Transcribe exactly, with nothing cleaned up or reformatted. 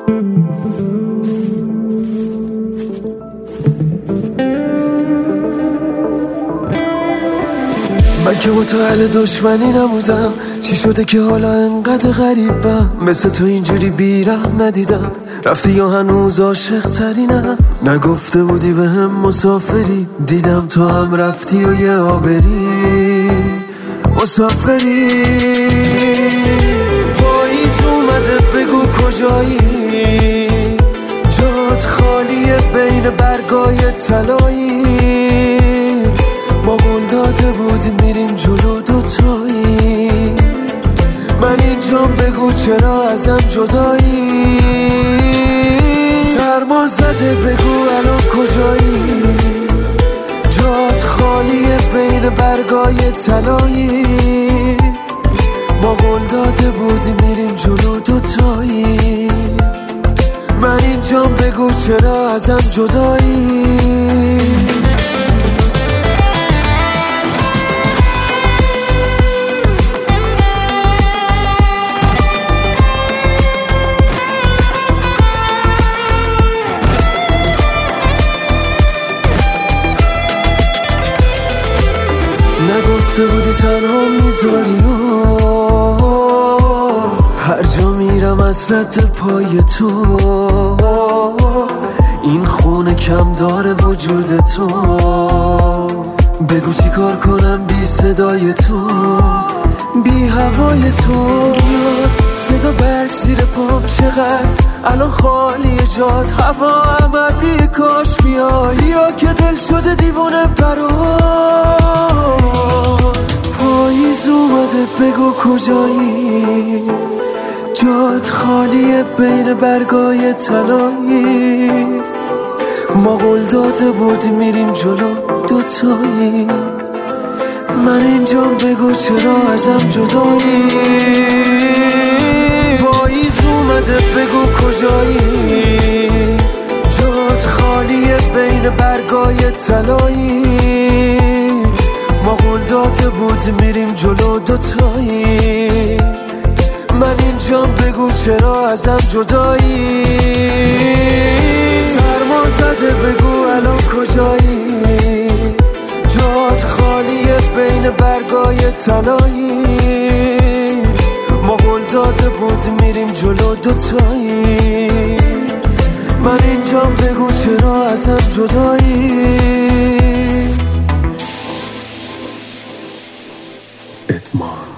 من که با تو اهل دشمنی نبودم، چی شده که حالا انقدر غریبم؟ مثل تو اینجوری بیرحم ندیدم، رفتی یا هنوز عاشق ترینم؟ نگفته بودی به هم مسافری، دیدم تو هم رفتی و یه آبری مسافری. پاییز اومده بگو کجایی، جات خالیه بین برگای طلایی. ما قول داده بودیم میریم جلو دوتایی، من اینجام بگو چرا ازم جدایی. سرما زده بگو الان کجایی، جات خالیه بین برگای طلایی. ما قول داده بودیم میریم جلو دوتایی، من اینجام بگو چرا ازم جدایی. نگفته بودی تنها میذاری، هر جا میرم از رد پای تو. این خونه کم داره وجود تو، بگو چی کار کنم بی صدای تو، بی هوای تو. صدا برگ زیر پام چقدر الان خالی جات، هوا هم ابری کاش بیای، یا که دل شده دیوونه برات. پاییز اومده بگو کجایی، جات خالیه بین برگای طلایی. ما قول داده بودیم میریم جلو دوتایی، من اینجام بگو چرا ازم جدایی. پاییز اومده بگو کجایی، جات خالیه بین برگای طلایی. ما قول داده بودیم میریم جلو دوتایی، من اینجام بگو چرا ازم جدایی. سرما زده بگو الان کجایی، جات خالیه بین برگای طلایی. ما قول داده بودیم میریم جلو دوتایی، من اینجام بگو چرا ازم جدایی. ادمان